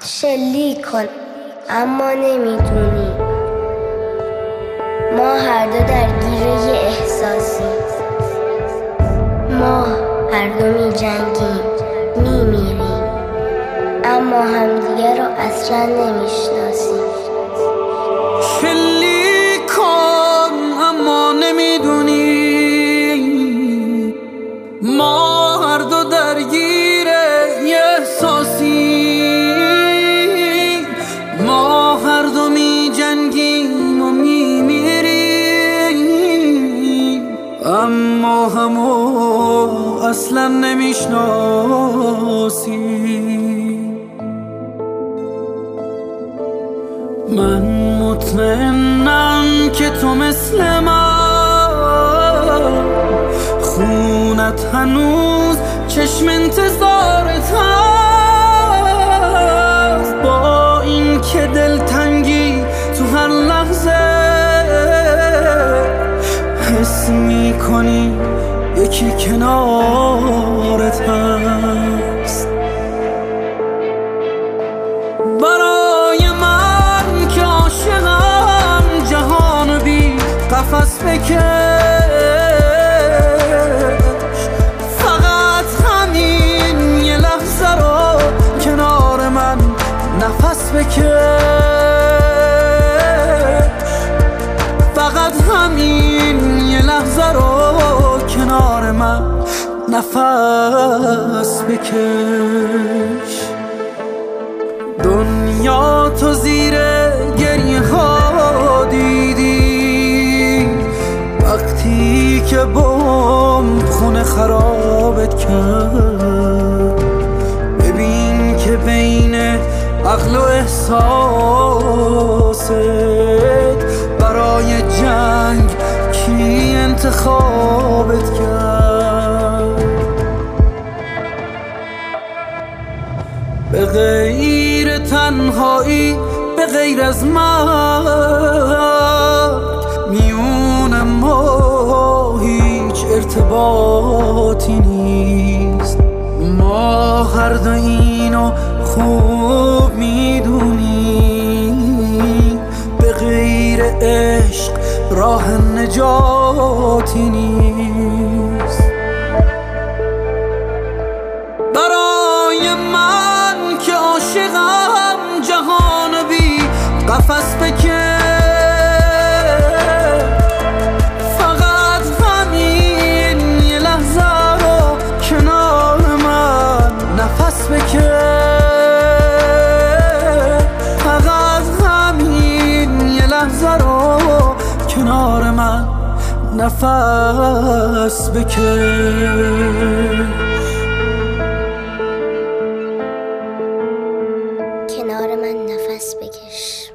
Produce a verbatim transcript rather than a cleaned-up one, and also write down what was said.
شلیک کن اما نمیدونی ما هر دو درگیر یه احساسی، ما هر دو می جنگیم می میریم اما همدیگه رو اصلا نمیشناسیم. شلیک کن اما نمیدونی ما هر دو درگیر یه احساسی، ما هر دو می جنگیم و می میریم اما همو اصلا نمیشناسیم. من مطمئنم که تو مثل من خونت هنوز چشم انتظارت هست، با این که دلتنگی تو هر لحظه حس میکنی یکی کنارت هست. برای من که عاشقم جهان بی قفس بکش، فقط همین یه لحظه رو کنار من نفس بکش، فقط همین یه لحظه رو کنار من نفس بکش. دنیا تو زیر گریه ها دیدی وقتی که بمب خونه خرابت کرد، ببین که بین عقل و احساست برای جنگ کی انتخابت کرد. به غیر تنهایی به غیر از من میون ما هیچ ارتباطی نیست، ما هر دو اینو خوب میدونیم، به غیر عشق راه نجاتی نیست. برای من که عاشقم جهان بی قفس بکش، فقط همین یه لحظه رو کنار من نفس بکش، فقط همین یه لحظه رو کنار من نفس بکش. کنار من نفس بکش.